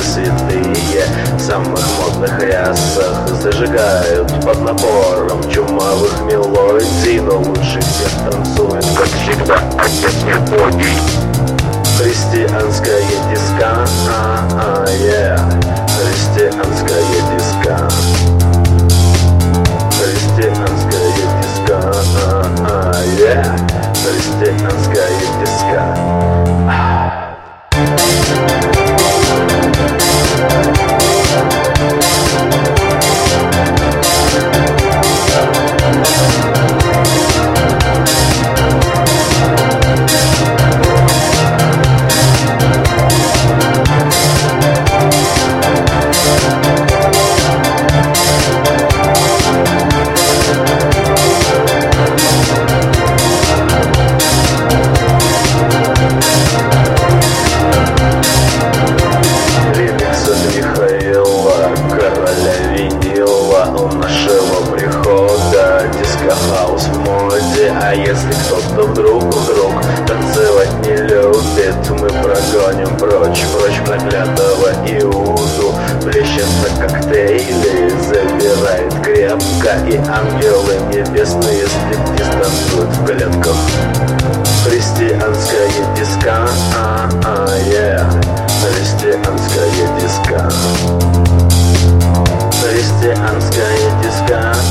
святые в самых модных рясах зажигают под напором чумовых мелодий, но лучше всех танцует, как всегда, отец Мефодий. Христианская диска, христианская диска, христианская диска, христианская диска. Диско-хаус в моде, а если кто-то вдруг танцевать не любит, мы прогоним прочь проклятого Иуду. Плещется коктейли, забирает крепко, и ангелы небесные стриптиз танцуют в клетках. Христианская диска, христианская диска, христианская диска.